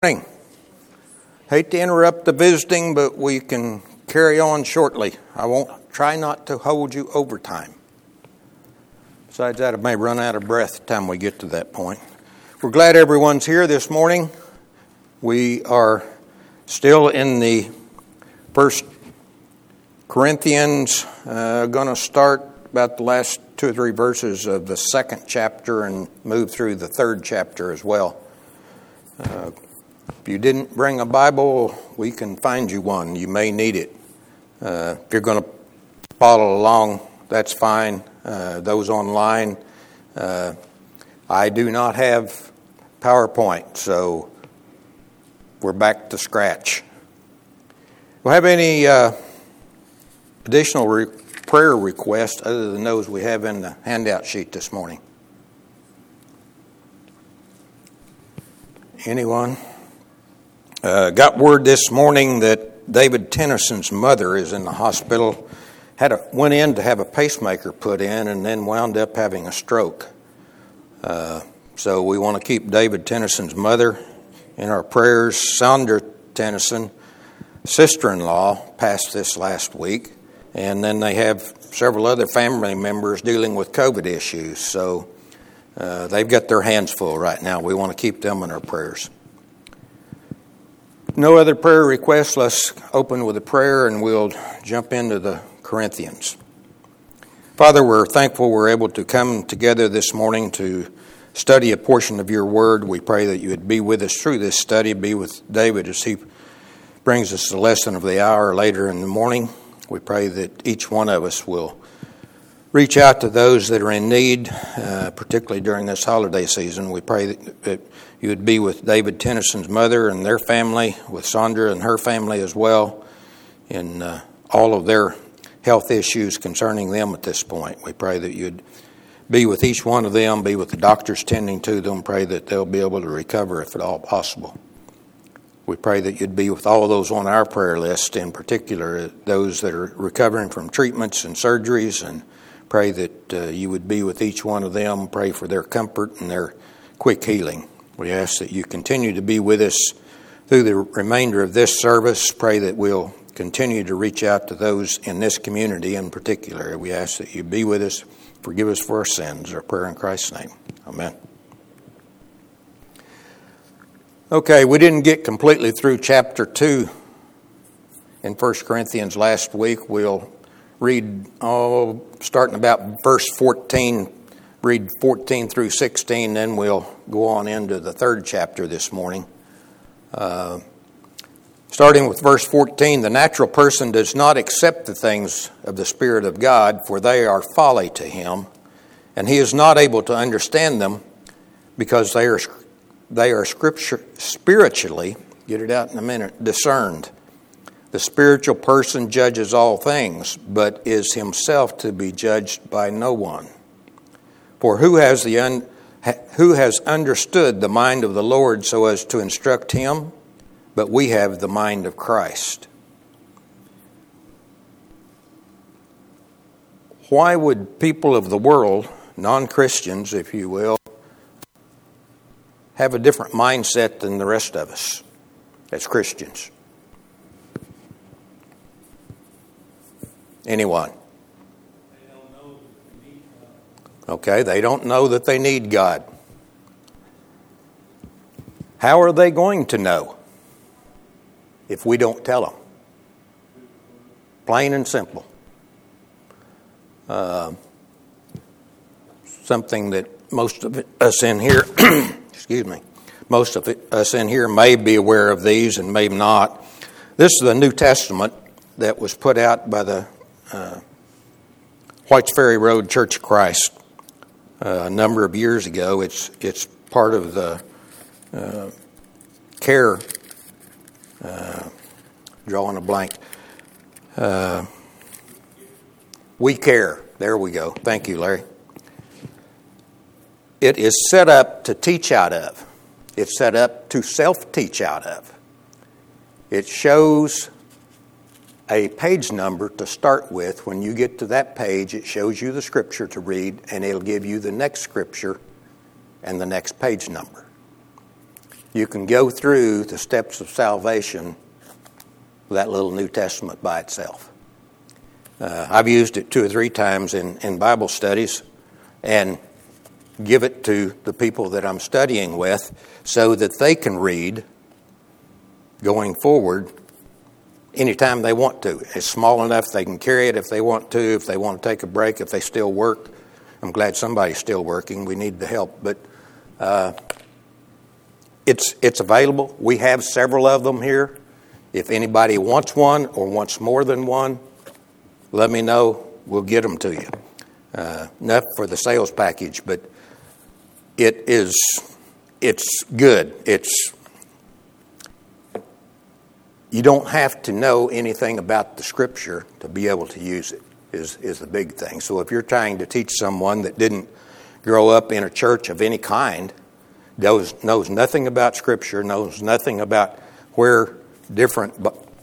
Morning. Hate to interrupt the visiting, but we can carry on shortly. I won't try not to hold you overtime. Besides that, I may run out of breath by the time we get to that point. We're glad everyone's here this morning. We are still in the 1 Corinthians, going to start about the last 2 or 3 verses of the 2nd chapter and move through the 3rd chapter as well. If you didn't bring a Bible, we can find you one. You may need it. If you're going to follow along, that's fine. Those online, I do not have PowerPoint, so we're back to scratch. Do we have any additional prayer requests other than those we have in the handout sheet this morning? Anyone? Got word this morning that David Tennyson's mother is in the hospital. Went in to have a pacemaker put in and then wound up having a stroke. So we want to keep David Tennyson's mother in our prayers. Sandra Tennyson, sister-in-law, passed this last week. And then they have several other family members dealing with COVID issues. So they've got their hands full right now. We want to keep them in our prayers. No other prayer requests. Let's open with a prayer and we'll jump into the Corinthians. Father, we're thankful we're able to come together this morning to study a portion of your word. We pray that you would be with us through this study, be with David as he brings us the lesson of the hour later in the morning. We pray that each one of us will reach out to those that are in need, particularly during this holiday season. We pray that you would be with David Tennyson's mother and their family, with Sandra and her family as well, in all of their health issues concerning them at this point. We pray that you'd be with each one of them, be with the doctors tending to them, pray that they'll be able to recover if at all possible. We pray that you'd be with all of those on our prayer list, in particular those that are recovering from treatments and surgeries, and pray that you would be with each one of them, pray for their comfort and their quick healing. We ask that you continue to be with us through the remainder of this service. Pray that we'll continue to reach out to those in this community in particular. We ask that you be with us, forgive us for our sins. Our prayer in Christ's name. Amen. Okay, we didn't get completely through chapter 2 in 1 Corinthians last week. We'll read, starting about verse 14, read 14 through 16, then we'll go on into the 3rd chapter this morning. Starting with verse 14, the natural person does not accept the things of the Spirit of God, for they are folly to him, and he is not able to understand them because they are spiritually, get it out in a minute, discerned. The spiritual person judges all things, but is himself to be judged by no one. For who has understood the mind of the Lord so as to instruct him? But we have the mind of Christ. Why would people of the world, non-Christians, if you will, have a different mindset than the rest of us as Christians? Anyone? Okay, they don't know that they need God. How are they going to know if we don't tell them? Plain and simple. Something that most of us in here, most of us in here may be aware of these and may not. This is the New Testament that was put out by the Whites Ferry Road Church of Christ a number of years ago. It's part of the care, drawing a blank. We Care. There we go. Thank you, Larry. It is set up to teach out of. It's set up to self-teach out of. It shows a page number to start with. When you get to that page, it shows you the scripture to read, and it'll give you the next scripture and the next page number. you can go through the steps of salvation with that little New Testament by itself. I've used it 2 or 3 times in Bible studies and give it to the people that I'm studying with so that they can read going forward anytime they want to. It's small enough they can carry it if they want to take a break, if they still work. I'm glad somebody's still working. We need the help. But it's available. We have several of them here. If anybody wants one or wants more than one, let me know. We'll get them to you. Enough for the sales package, but it's good. You don't have to know anything about the Scripture to be able to use it, is the big thing. So if you're trying to teach someone that didn't grow up in a church of any kind, knows nothing about Scripture, knows nothing about where different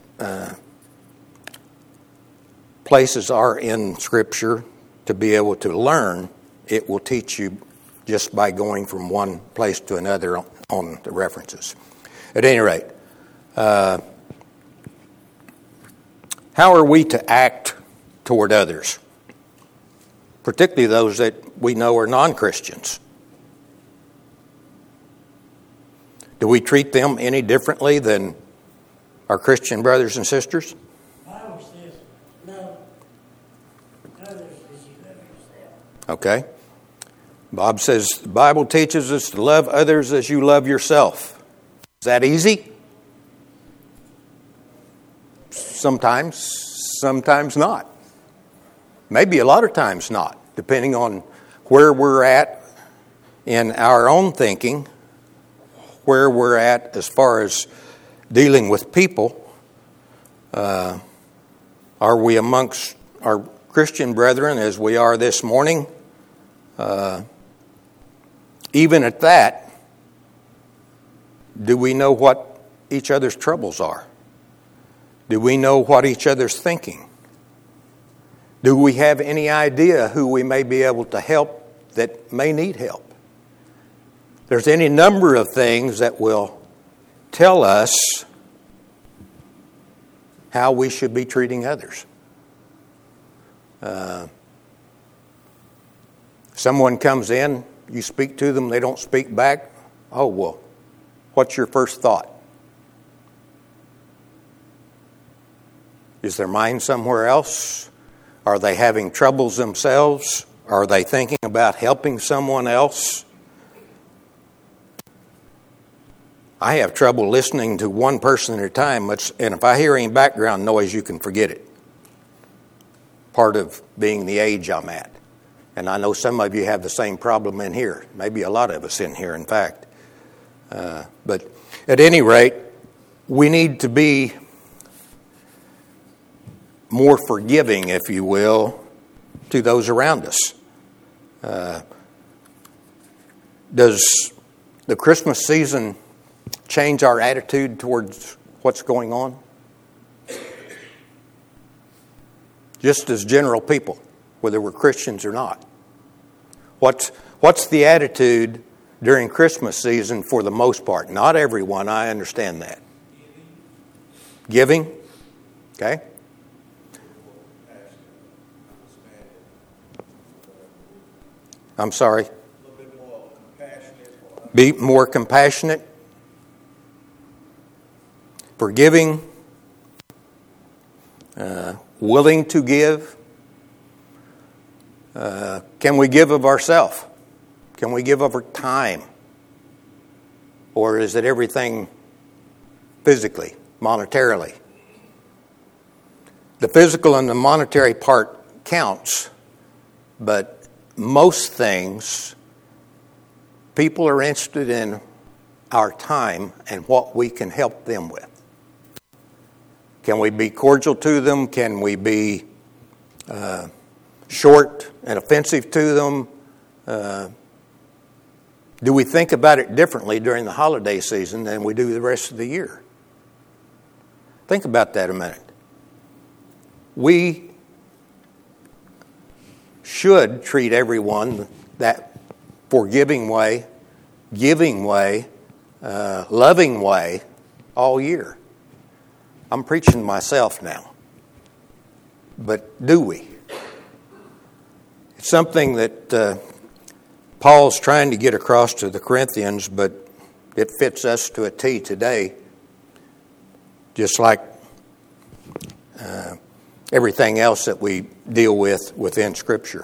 places are in Scripture to be able to learn, it will teach you just by going from one place to another on the references. At any rate, how are we to act toward others, particularly those that we know are non-Christians? Do we treat them any differently than our Christian brothers and sisters? The Bible says, love others as you love yourself. Okay. Bob says the Bible teaches us to love others as you love yourself. Is that easy? Sometimes not. Maybe a lot of times not, depending on where we're at in our own thinking, where we're at as far as dealing with people. Are we amongst our Christian brethren as we are this morning? Even at that, do we know what each other's troubles are? Do we know what each other's thinking? Do we have any idea who we may be able to help that may need help? There's any number of things that will tell us how we should be treating others. Someone comes in, you speak to them, they don't speak back. Oh, well, what's your first thought? Is their mind somewhere else? Are they having troubles themselves? Are they thinking about helping someone else? I have trouble listening to one person at a time, and if I hear any background noise, you can forget it. Part of being the age I'm at. And I know some of you have the same problem in here. Maybe a lot of us in here, in fact. But at any rate, we need to be more forgiving, if you will, to those around us. Does the Christmas season change our attitude towards what's going on? Just as general people, whether we're Christians or not. What's the attitude during Christmas season for the most part? Not everyone, I understand that. Giving? Okay. I'm sorry. Be more compassionate. Forgiving. Willing to give. Can we give of ourselves? Can we give of our time? Or is it everything physically, monetarily? The physical and the monetary part counts, but most things, people are interested in our time and what we can help them with. Can we be cordial to them? Can we be short and offensive to them? Do we think about it differently during the holiday season than we do the rest of the year? Think about that a minute. We should treat everyone that forgiving way, giving way, loving way all year. I'm preaching to myself now. But do we? It's something that Paul's trying to get across to the Corinthians, but it fits us to a T today, just like everything else that we deal with within Scripture.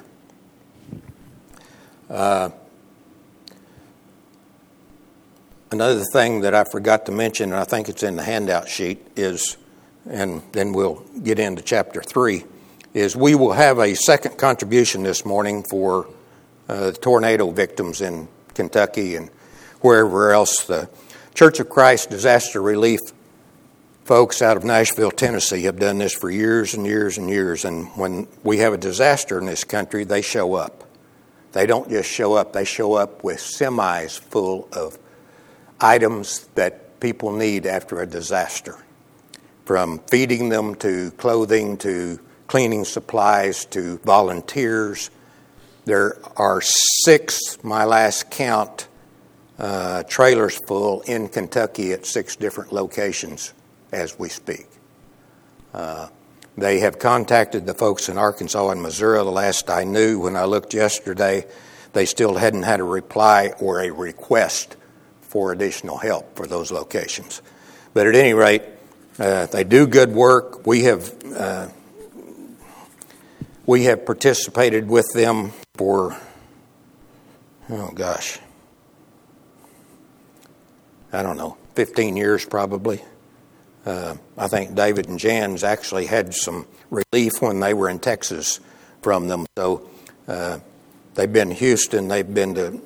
Another thing that I forgot to mention, and I think it's in the handout sheet, is, and then we'll get into chapter 3, is we will have a second contribution this morning for the tornado victims in Kentucky and wherever else. The Church of Christ Disaster Relief folks out of Nashville, Tennessee have done this for years and years and years. And when we have a disaster in this country, they show up. They don't just show up. They show up with semis full of items that people need after a disaster. From feeding them to clothing to cleaning supplies to volunteers. There are 6, my last count, trailers full in Kentucky at 6 different locations as we speak. They have contacted the folks in Arkansas and Missouri. The last I knew, when I looked yesterday, they still hadn't had a reply or a request for additional help for those locations. But at any rate, they do good work. We have participated with them for, I don't know, 15 years probably. I think David and Jan's actually had some relief when they were in Texas from them. So they've been to Houston, they've been to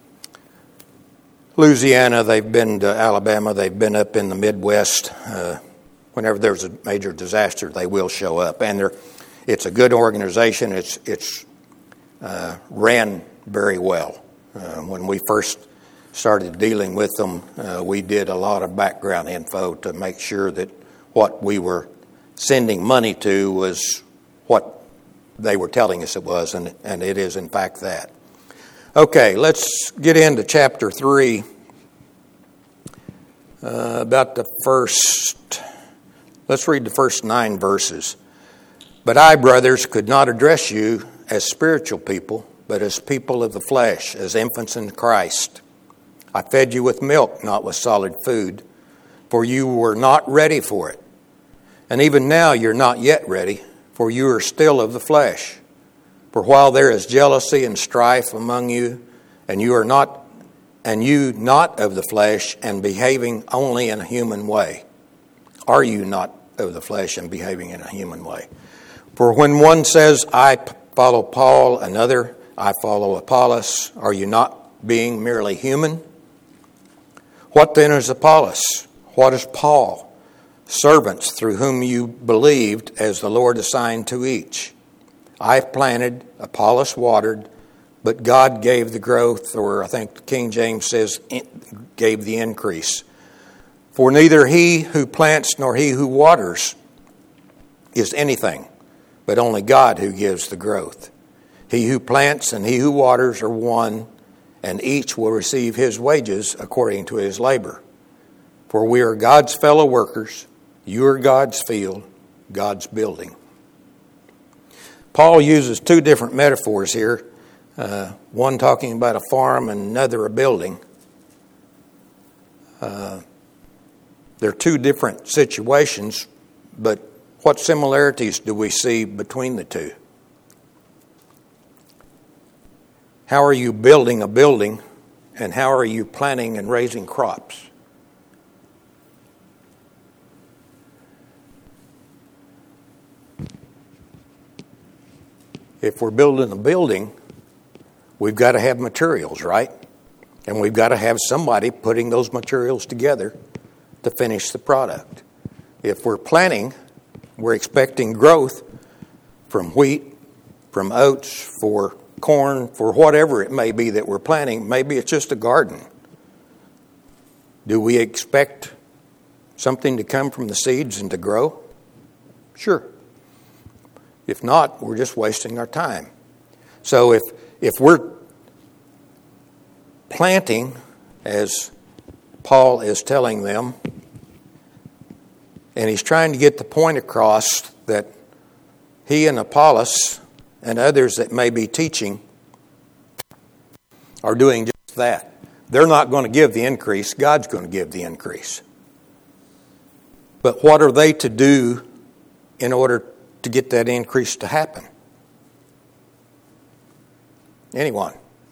Louisiana, they've been to Alabama, they've been up in the Midwest. Whenever there's a major disaster, they will show up. And it's a good organization. It's ran very well. When we first started dealing with them, we did a lot of background info to make sure that what we were sending money to was what they were telling us it was, and it is in fact that. Okay, let's get into chapter 3, about the first, let's read the first 9 verses. But I, brothers, could not address you as spiritual people, but as people of the flesh, as infants in Christ. I fed you with milk, not with solid food, for you were not ready for it. And even now you're not yet ready, for you are still of the flesh. For while there is jealousy and strife among you, and you not of the flesh and behaving only in a human way. Are you not of the flesh and behaving in a human way? For when one says, I follow Paul, another, I follow Apollos, are you not being merely human? What then is Apollos? What is Paul? Servants through whom you believed as the Lord assigned to each. I planted, Apollos watered, but God gave the growth, or I think King James says gave the increase. For neither he who plants nor he who waters is anything, but only God who gives the growth. He who plants and he who waters are one, and each will receive his wages according to his labor. For we are God's fellow workers, you are God's field, God's building. Paul uses 2 different metaphors here, one talking about a farm and another a building. They're 2 different situations, but what similarities do we see between the 2? How are you building a building, and how are you planting and raising crops? If we're building a building, we've got to have materials, right? And we've got to have somebody putting those materials together to finish the product. If we're planting, we're expecting growth from wheat, from oats, for corn, for whatever it may be that we're planting. Maybe it's just a garden. Do we expect something to come from the seeds and to grow? Sure. If not, we're just wasting our time. So if we're planting, as Paul is telling them, and he's trying to get the point across that he and Apollos and others that may be teaching are doing just that. They're not going to give the increase. God's going to give the increase. But what are they to do in order to get that increase to happen? Anyone?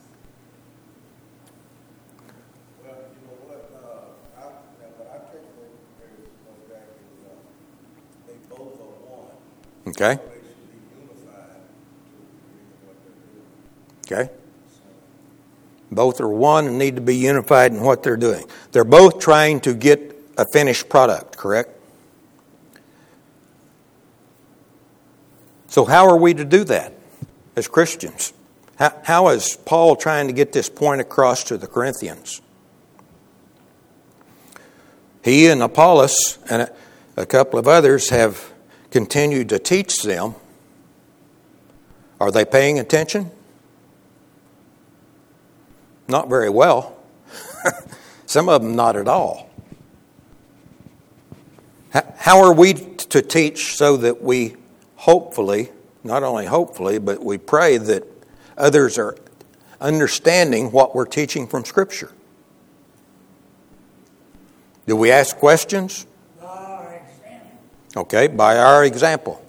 Well, you know what? I take it back is they both are one. Okay. So they should be unified to what they're doing. Okay. Both are one and need to be unified in what they're doing. They're both trying to get a finished product, correct? So how are we to do that as Christians? How is Paul trying to get this point across to the Corinthians? He and Apollos and a couple of others have continued to teach them. Are they paying attention? Not very well. Some of them not at all. How are we to teach so that we hopefully, not only hopefully, but we pray that others are understanding what we're teaching from Scripture? Do we ask questions? By our example. Okay, by our example.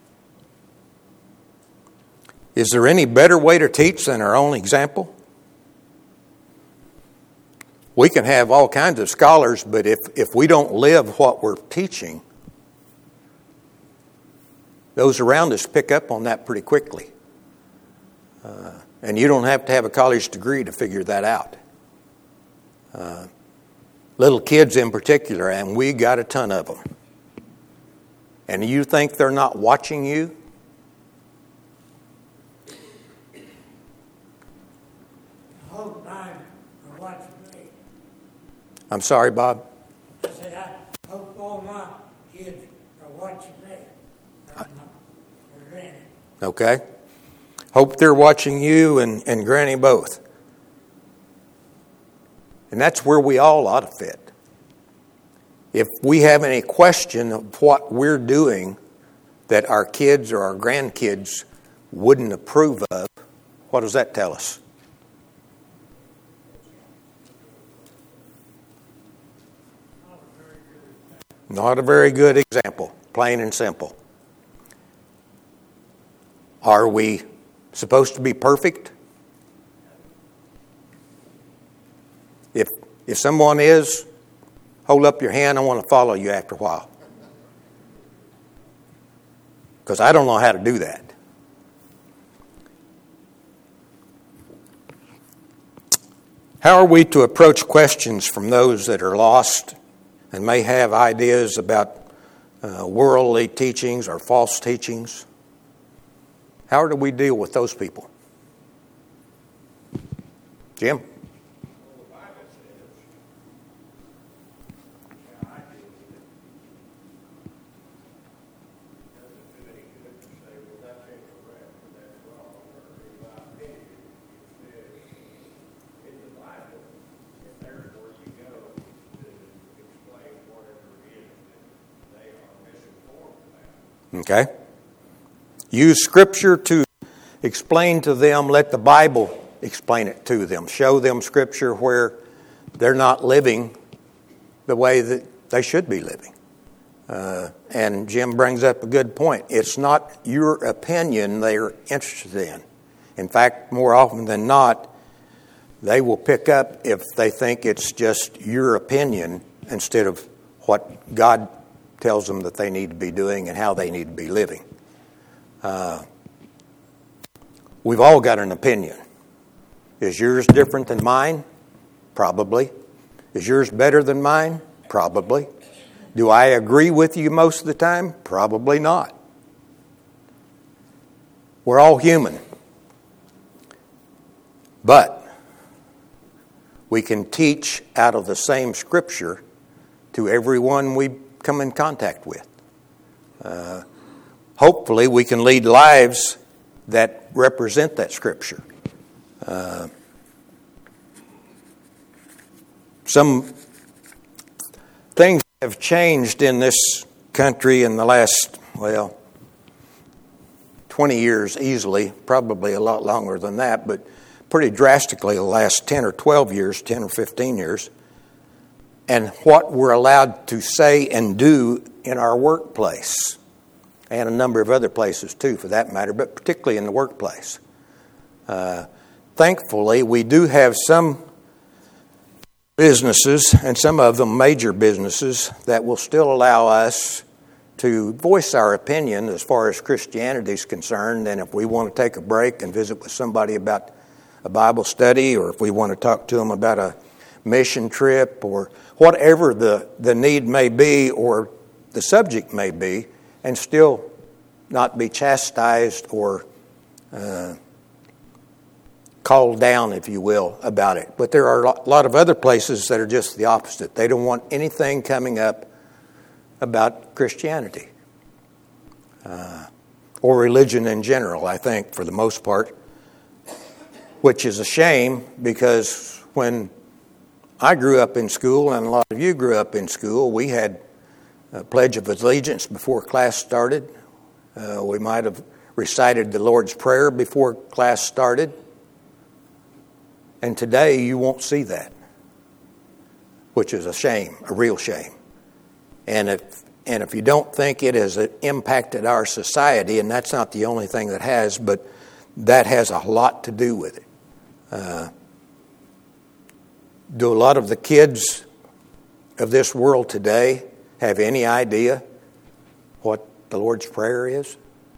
Is there any better way to teach than our own example? We can have all kinds of scholars, but if we don't live what we're teaching, those around us pick up on that pretty quickly. And you don't have to have a college degree to figure that out. Little kids in particular, and we got a ton of them. And you think they're not watching you? The whole time are watching me. I'm sorry, Bob. I said, I hope all my kids are watching me. Or Granny. Okay. Hope they're watching you and Granny both. And that's where we all ought to fit. If we have any question of what we're doing that our kids or our grandkids wouldn't approve of, what does that tell us? Not a very good example, plain and simple. Are we supposed to be perfect? If someone is, hold up your hand. I want to follow you after a while. Because I don't know how to do that. How are we to approach questions from those that are lost and may have ideas about worldly teachings or false teachings? How do we deal with those people? Jim? Okay. Use Scripture to explain to them. Let the Bible explain it to them. Show them Scripture where they're not living the way that they should be living. And Jim brings up a good point. It's not your opinion they're interested in. In fact, more often than not, they will pick up if they think it's just your opinion instead of what God tells them that they need to be doing and how they need to be living. We've all got an opinion. Is yours different than mine? Probably. Is yours better than mine? Probably. Do I agree with you most of the time? Probably not. We're all human. But we can teach out of the same Scripture to everyone we come in contact with. Hopefully we can lead lives that represent that Scripture. Some things have changed in this country in the last, 20 years easily, probably a lot longer than that, but pretty drastically the last 10 or 12 years, 10 or 15 years, and what we're allowed to say and do in our workplace, and a number of other places too, for that matter, but particularly in the workplace. Thankfully, we do have some businesses, and some of them major businesses, that will still allow us to voice our opinion as far as Christianity is concerned. And if we want to take a break and visit with somebody about a Bible study, or if we want to talk to them about a mission trip, or whatever the need may be or the subject may be, and still not be chastised or called down, if you will, about it. But there are a lot of other places that are just the opposite. They don't want anything coming up about Christianity or religion in general, I think, for the most part, which is a shame, because when I grew up in school, and a lot of you grew up in school, we had a Pledge of Allegiance before class started. We might have recited the Lord's Prayer before class started. And today you won't see that, which is a shame, a real shame. And if you don't think it has impacted our society, and that's not the only thing that has, but that has a lot to do with it. Do a lot of the kids of this world today have any idea what the Lord's Prayer is?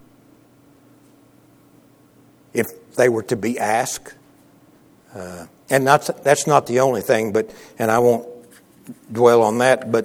If they were to be asked. And that's not the only thing, and I won't dwell on that, but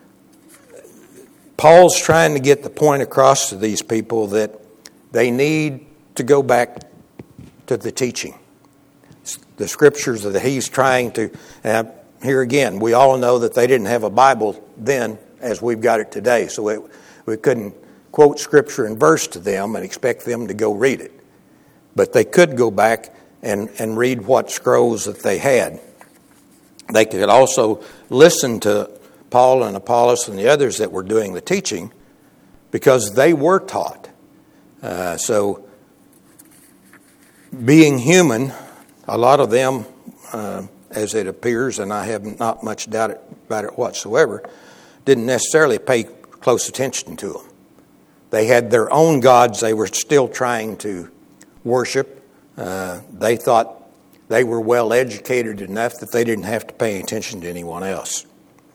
Paul's trying to get the point across to these people that they need to go back to the teaching. The scriptures that he's trying to, here again, we all know that they didn't have a Bible then as we've got it today, so we couldn't quote scripture and verse to them and expect them to go read it. But they could go back and read what scrolls that they had. They could also listen to Paul and Apollos and the others that were doing the teaching, because they were taught. So being human, a lot of them, as it appears, and I have not much doubt about it whatsoever, didn't necessarily pay close attention to them. They had their own gods they were still trying to worship. They thought they were well educated enough that they didn't have to pay attention to anyone else.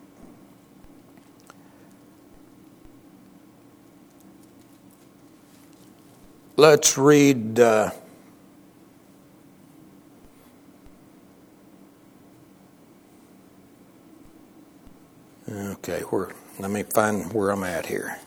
Let's read let me find where I'm at here.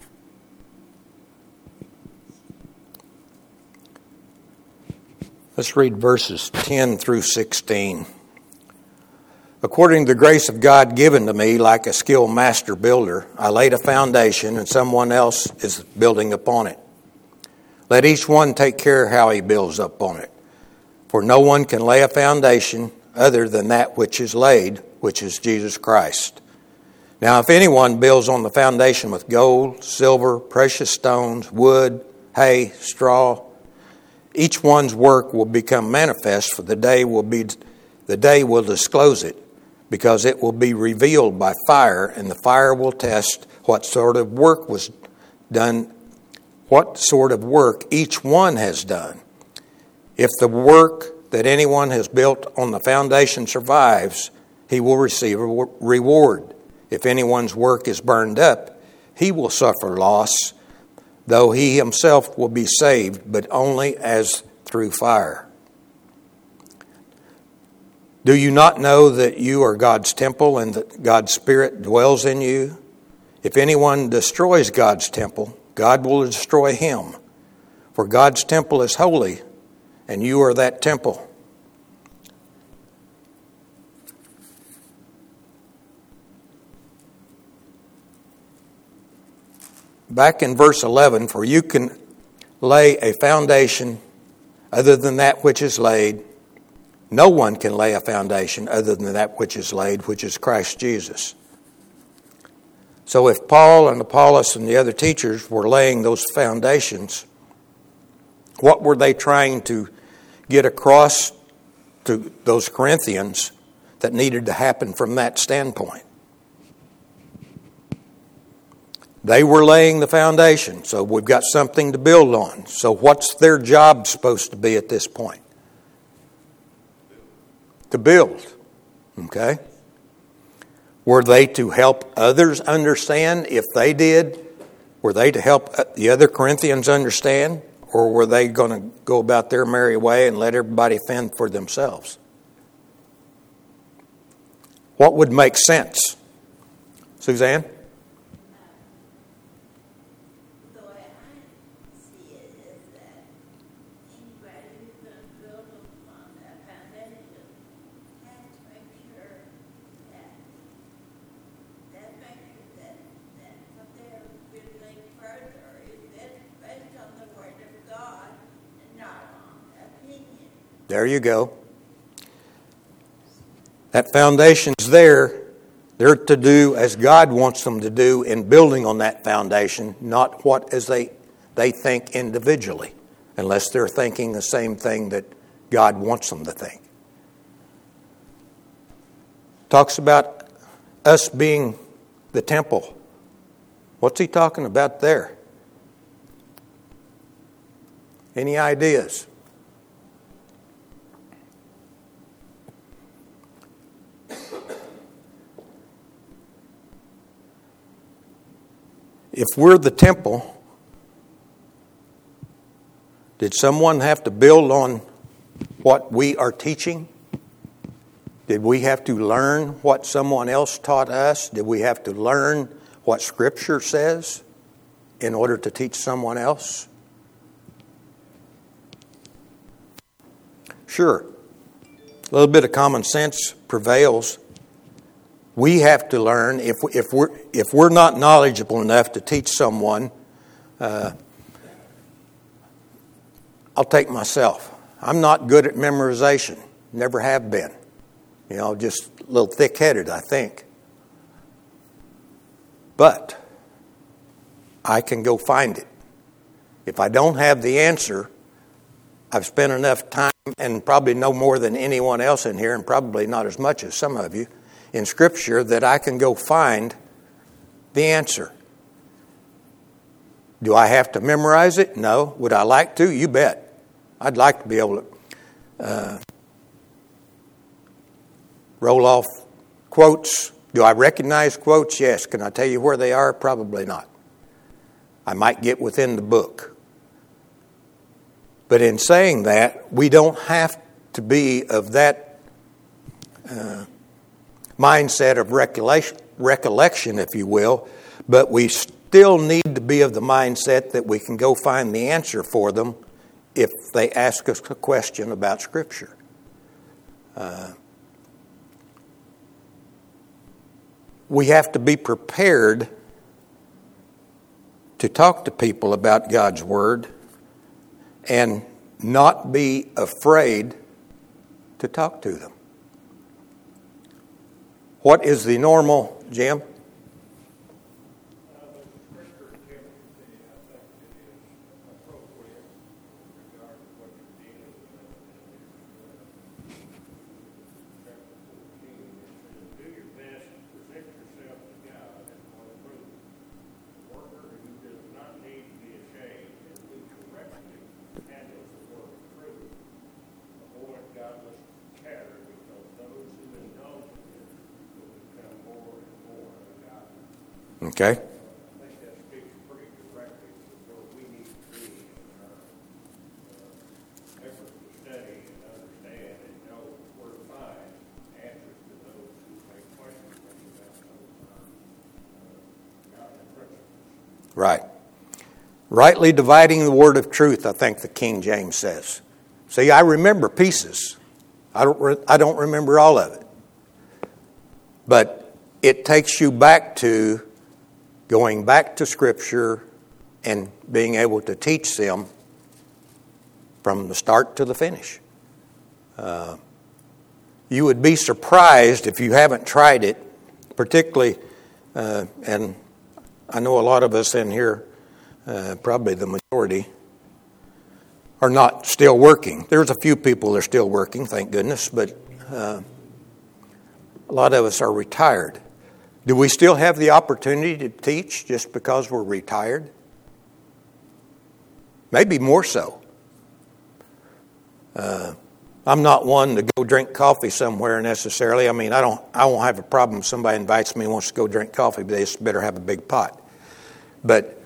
Let's read verses 10 through 16. According to the grace of God given to me, like a skilled master builder, I laid a foundation and someone else is building upon it. Let each one take care how he builds upon it. For no one can lay a foundation other than that which is laid, which is Jesus Christ. Now if anyone builds on the foundation with gold, silver, precious stones, wood, hay, straw, each one's work will become manifest, for the day will disclose it, because it will be revealed by fire, and the fire will test what sort of work was done, what sort of work each one has done. If the work that anyone has built on the foundation survives, he will receive a reward. If anyone's work is burned up, he will suffer loss, though he himself will be saved, but only as through fire. Do you not know that you are God's temple and that God's Spirit dwells in you? If anyone destroys God's temple, God will destroy him. For God's temple is holy, and you are that temple. Back in verse 11, for you can lay a foundation other than that which is laid. No one can lay a foundation other than that which is laid, which is Christ Jesus. So if Paul and Apollos and the other teachers were laying those foundations, what were they trying to get across to those Corinthians that needed to happen from that standpoint? They were laying the foundation, so we've got something to build on. So what's their job supposed to be at this point? To build. Okay? Were they to help others understand? If they did, were they to help the other Corinthians understand? Or were they going to go about their merry way and let everybody fend for themselves? What would make sense? Suzanne? The way I see it is that anybody who's going to build upon that foundation has to make sure that what they're building further is based on the Word of God and not on opinion. There you go. That foundation's there. They're to do as God wants them to do in building on that foundation, not what as they think individually, unless they're thinking the same thing that God wants them to think. Talks about us being the temple. What's he talking about there? Any ideas? If we're the temple, did someone have to build on what we are teaching? Did we have to learn what someone else taught us? Did we have to learn what Scripture says in order to teach someone else? Sure. A little bit of common sense prevails. We have to learn. If we're not knowledgeable enough to teach someone, I'll take myself. I'm not good at memorization. Never have been. Just a little thick-headed, I think. But I can go find it. If I don't have the answer, I've spent enough time, and probably no more than anyone else in here, and probably not as much as some of you, in Scripture, that I can go find the answer. Do I have to memorize it? No. Would I like to? You bet. I'd like to be able to roll off quotes. Do I recognize quotes? Yes. Can I tell you where they are? Probably not. I might get within the book. But in saying that, we don't have to be of that mindset of recollection, if you will, but we still need to be of the mindset that we can go find the answer for them if they ask us a question about Scripture. We have to be prepared to talk to people about God's Word and not be afraid to talk to them. What is the normal, Jim? Okay. I think that speaks pretty directly to where we need to be in our efforts to study and understand and know where to find answers to those who may question things about those godly principles. Right. Rightly dividing the word of truth, I think the King James says. See, I remember pieces. I don't remember all of it. But it takes you back to going back to Scripture and being able to teach them from the start to the finish. You would be surprised if you haven't tried it, particularly, and I know a lot of us in here, probably the majority, are not still working. There's a few people that are still working, thank goodness, but a lot of us are retired. Do we still have the opportunity to teach just because we're retired? Maybe more so. I'm not one to go drink coffee somewhere necessarily. I mean, I won't have a problem if somebody invites me and wants to go drink coffee, but they just better have a big pot. But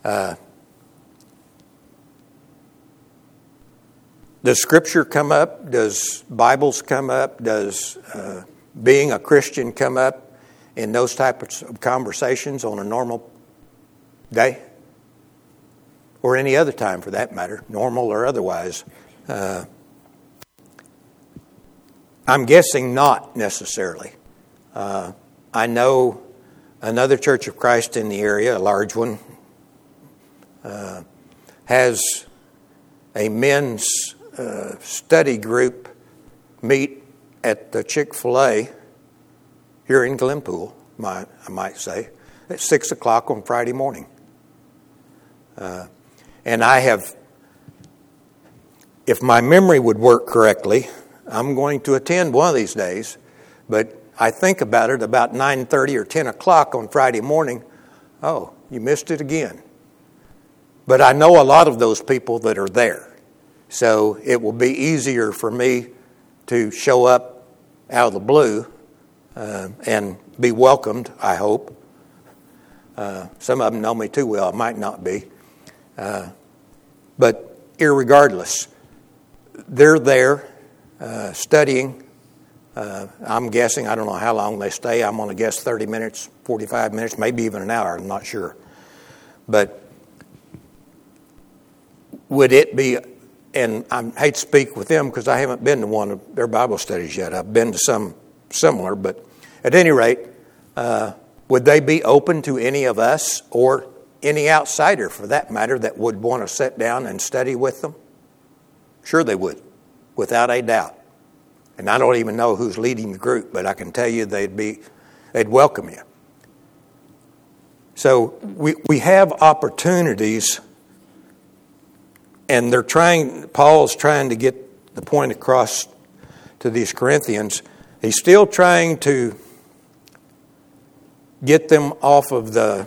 does Scripture come up? Does Bibles come up? Does being a Christian come up in those types of conversations on a normal day? Or any other time for that matter, normal or otherwise? I'm guessing not necessarily. I know another Church of Christ in the area, a large one, has a men's study group meet at the Chick-fil-A here in Glenpool, I might say, at 6 o'clock on Friday morning. And I have, if my memory would work correctly, I'm going to attend one of these days, but I think about it about 9:30 or 10 o'clock on Friday morning. Oh, you missed it again. But I know a lot of those people that are there, so it will be easier for me to show up out of the blue and be welcomed, I hope. Some of them know me too well. I might not be. But irregardless, they're there studying. I'm guessing, I don't know how long they stay. I'm going to guess 30 minutes, 45 minutes, maybe even an hour. I'm not sure. But would it be, and I hate to speak with them because I haven't been to one of their Bible studies yet. I've been to some similar, but at any rate, would they be open to any of us or any outsider, for that matter, that would want to sit down and study with them? Sure they would, without a doubt. And I don't even know who's leading the group, but I can tell you they'd welcome you. So we have opportunities, and Paul's trying to get the point across to these Corinthians. He's still trying to get them off of the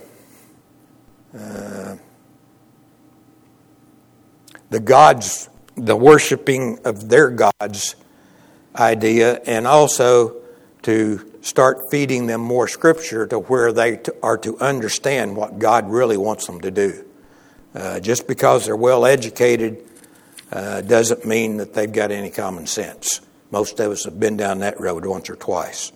gods, the worshiping of their gods idea, and also to start feeding them more Scripture to where they are to understand what God really wants them to do. Just because they're well educated doesn't mean that they've got any common sense. Most of us have been down that road once or twice.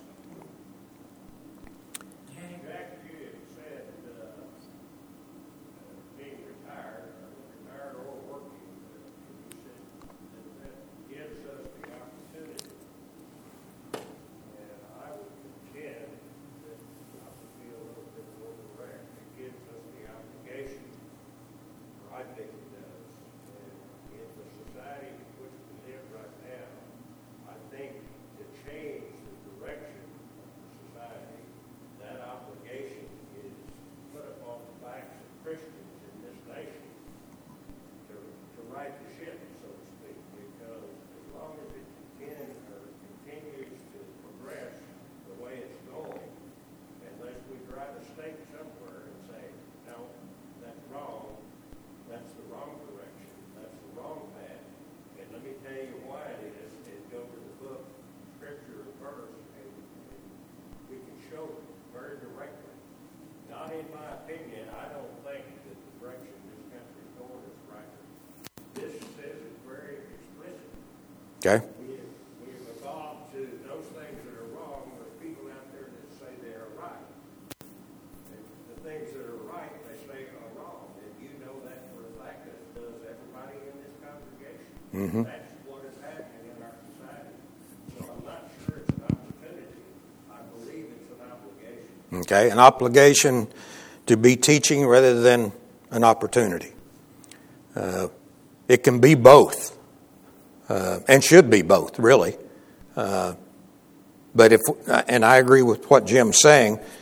Okay. We've evolved to those things that are wrong. There's people out there that say they are right. And the things that are right, they say are wrong. And you know that for a fact, as does everybody in this congregation. Mm-hmm. That's what is happening in our society. So I'm not sure it's an opportunity. I believe it's an obligation. Okay, an obligation to be teaching rather than an opportunity. It can be both. And should be both, really. But and I agree with what Jim's saying,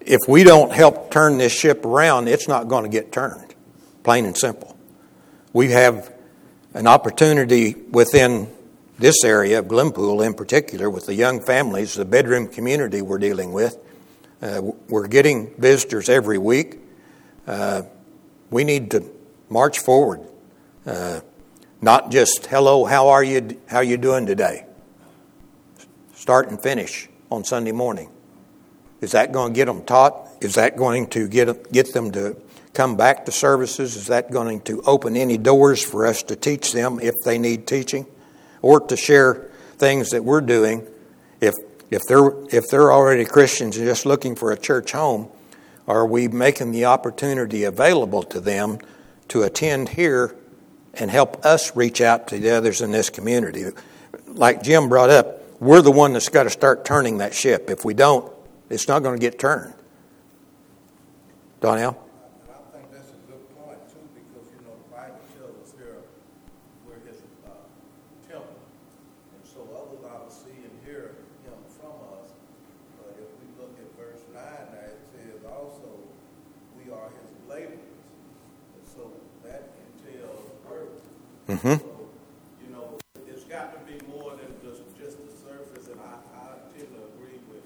if we don't help turn this ship around, it's not going to get turned, plain and simple. We have an opportunity within this area of Glenpool in particular with the young families, the bedroom community we're dealing with. We're getting visitors every week. We need to march forward. Not just, hello, how are you doing today? Start and finish on Sunday morning. Is that going to get them taught? Is that going to get them to come back to services? Is that going to open any doors for us to teach them if they need teaching? Or to share things that we're doing if they're already Christians and just looking for a church home? Are we making the opportunity available to them to attend here and help us reach out to the others in this community? Like Jim brought up, we're the one that's got to start turning that ship. If we don't, it's not going to get turned. Donnell? And I think that's a good point, too, because, the Bible tells us here we're his temple. And so others ought to see and hear him from us. But if we look at verse 9 there, it says also we are his laborers. And so that entails work. Mm-hmm. So, it's got to be more than just the surface. And I tend to agree with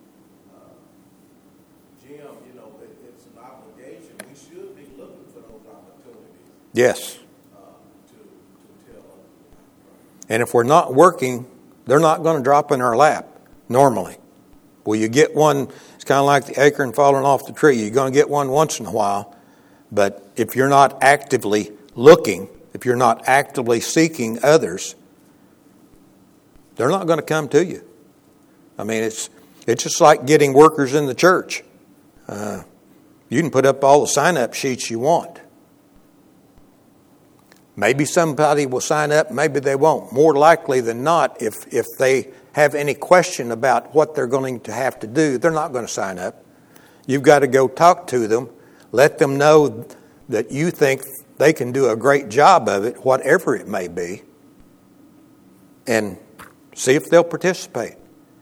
Jim, it's an obligation. We should be looking for those opportunities. Yes. To tell them. And if we're not working, they're not going to drop in our lap normally. Well, you get one, it's kind of like the acorn falling off the tree. You're going to get one once in a while. But if you're not actively looking, if you're not actively seeking others, they're not going to come to you. I mean, it's just like getting workers in the church. You can put up all the sign-up sheets you want. Maybe somebody will sign up, maybe they won't. More likely than not, if they have any question about what they're going to have to do, they're not going to sign up. You've got to go talk to them, let them know that you think they can do a great job of it, whatever it may be, and see if they'll participate.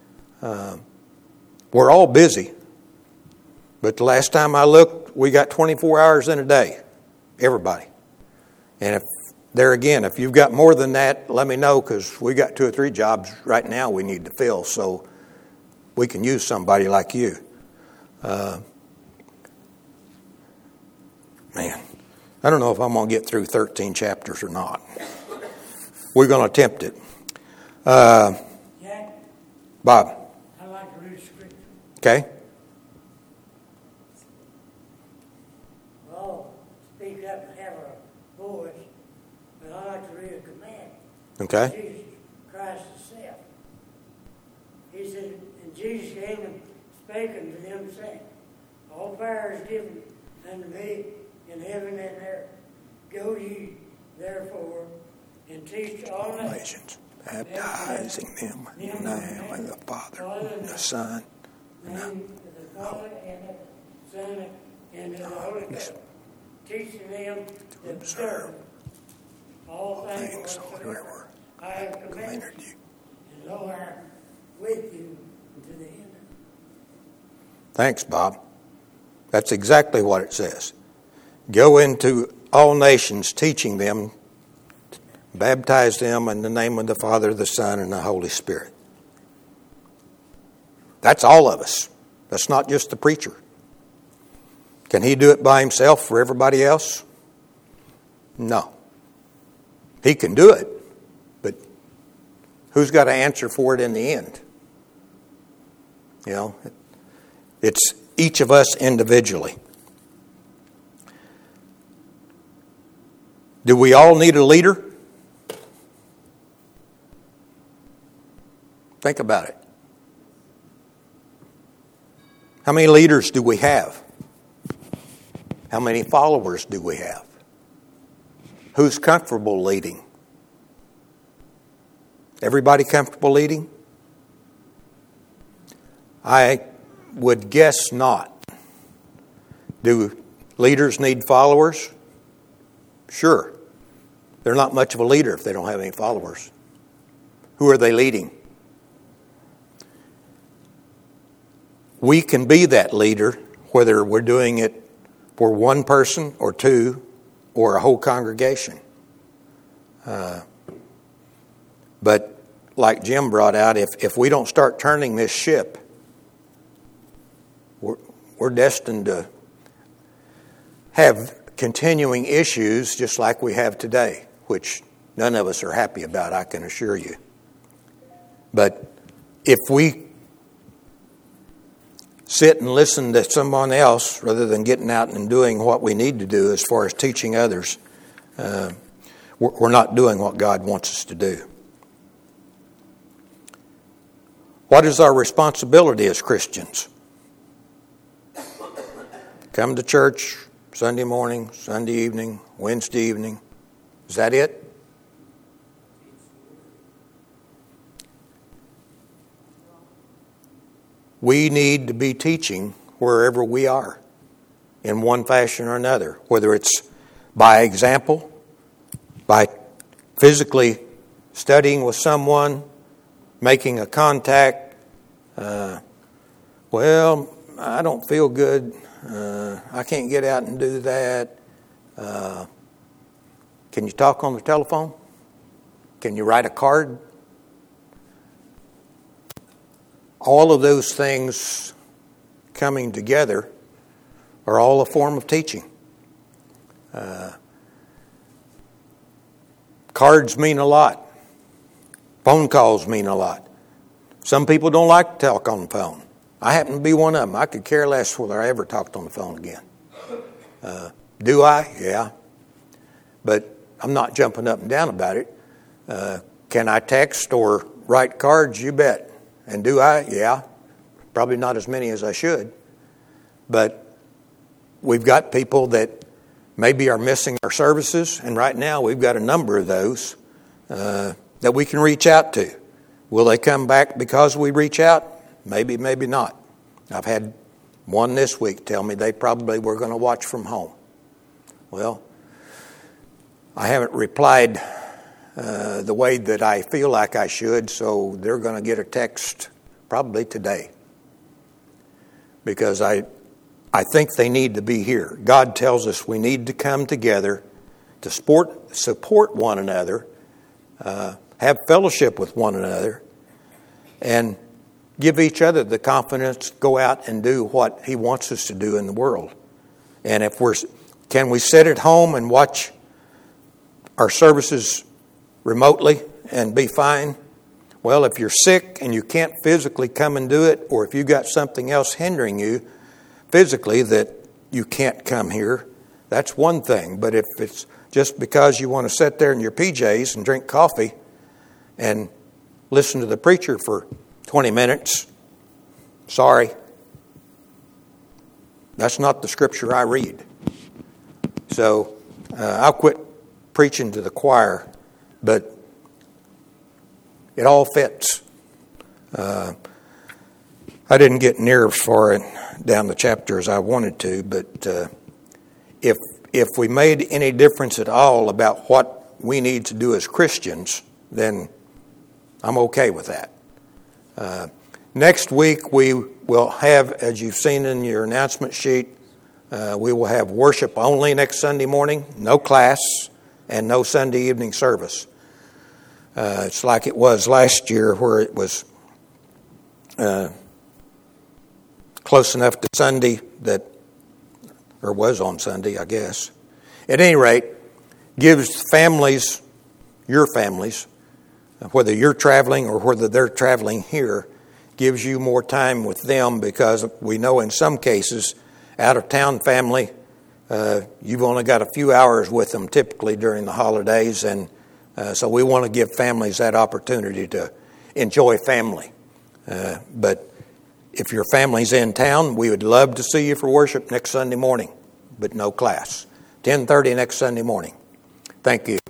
We're all busy. But the last time I looked, we got 24 hours in a day. Everybody. And if you've got more than that, let me know, because we got 2 or 3 jobs right now we need to fill, so we can use somebody like you. Man, I don't know if I'm going to get through 13 chapters or not. We're going to attempt it. Jack, Bob. I like to read scripture. Okay. All speak up and have a voice, but I like to read a command. Okay. Jesus Christ himself. He said, and Jesus came and spake unto them, saying, all power is given unto me in heaven and earth. Go ye therefore and teach all nations, Baptizing them in the name of the Father and the Son. name of the Father and the Son and of the Holy Ghost, teaching them to observe all things whatsoever I have commanded you. And lo, I am with you to the end. Thanks, Bob. That's exactly what it says. Go into all nations, teaching them, baptize them in the name of the Father, the Son, and the Holy Spirit. That's all of us. That's not just the preacher. Can he do it by himself for everybody else? No. He can do it, but who's got to answer for it in the end? It's each of us individually. Do we all need a leader? Think about it. How many leaders do we have? How many followers do we have? Who's comfortable leading? Everybody comfortable leading? I would guess not. Do leaders need followers? Sure. They're not much of a leader if they don't have any followers. Who are they leading? We can be that leader whether we're doing it for one person or two or a whole congregation. But like Jim brought out, if we don't start turning this ship, we're destined to have continuing issues just like we have today, which none of us are happy about, I can assure you. But if we sit and listen to someone else rather than getting out and doing what we need to do as far as teaching others, we're not doing what God wants us to do. What is our responsibility as Christians? Come to church Sunday morning, Sunday evening, Wednesday evening. Is that it? We need to be teaching wherever we are in one fashion or another, whether it's by example, by physically studying with someone, making a contact. Well, I don't feel good. I can't get out and do that. Can you talk on the telephone? Can you write a card? All of those things coming together are all a form of teaching. Cards mean a lot. Phone calls mean a lot. Some people don't like to talk on the phone. I happen to be one of them. I could care less whether I ever talked on the phone again. Do I? Yeah. But I'm not jumping up and down about it. Can I text or write cards? You bet. And do I? Yeah. Probably not as many as I should. But we've got people that maybe are missing our services, and right now we've got a number of those that we can reach out to. Will they come back because we reach out? Maybe, maybe not. I've had one this week tell me they probably were going to watch from home. Well, I haven't replied the way that I feel like I should, so they're going to get a text probably today. Because I think they need to be here. God tells us we need to come together to support one another, have fellowship with one another, and give each other the confidence to go out and do what He wants us to do in the world. And can we sit at home and watch our services remotely and be fine? Well, if you're sick and you can't physically come and do it, or if you've got something else hindering you physically that you can't come here, that's one thing. But if it's just because you want to sit there in your PJs and drink coffee and listen to the preacher for 20 minutes, sorry. That's not the scripture I read. So I'll quit preaching to the choir, but it all fits. I didn't get near as far down the chapter as I wanted to, but if we made any difference at all about what we need to do as Christians, then I'm okay with that. Next week we will have, as you've seen in your announcement sheet, we will have worship only next Sunday morning, no class, and no Sunday evening service. It's like it was last year where it was close enough to Sunday or was on Sunday, I guess. At any rate, gives families, your families, whether you're traveling or whether they're traveling here, gives you more time with them, because we know in some cases, out-of-town family, you've only got a few hours with them typically during the holidays, and so we want to give families that opportunity to enjoy family. But if your family's in town, we would love to see you for worship next Sunday morning, but no class. 10:30 next Sunday morning. Thank you.